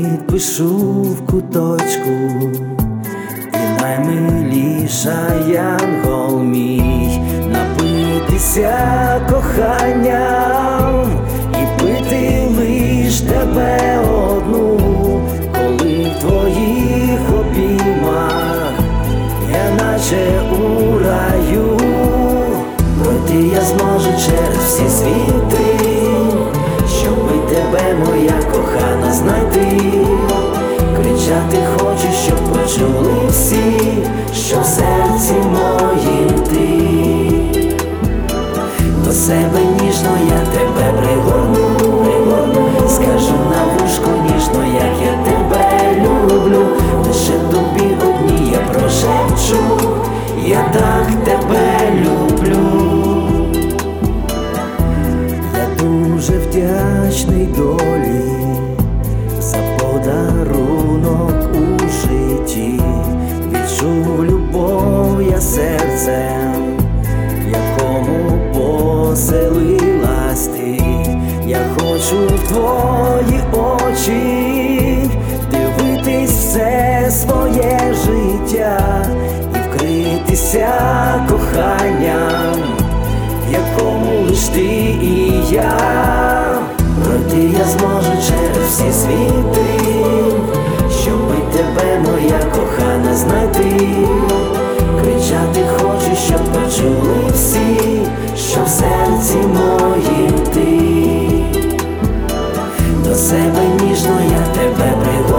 підпишу в куточку, і наймиліша янгол мій, напитися коханням і пити лиш тебе одну, коли в твоїх обіймах я наче у раю. Пройти я зможу через всі світи, щоби тебе, моя кохана, знайти. Кричати хочу, щоб почули всі, що в серці моїм ти. До себе ніжно я тебе пригорну, скажу на вушко ніжно, як я тебе люблю. Лише тобі одній я прошепчу, я так тебе люблю. Я дуже вдячний долі за подарунок у житті. Відчув любов я серцем, в якому поселилась ти. Я хочу в твої очі дивитись все своє життя і вкритися коханням, в якому лиш ти і я. Пройти я зможу через всі світи, щоби тебе, моя кохана, знайти. Кричати хочу, щоб почули всі, що в серці моїм ти. До себе ніжно я тебе пригорну,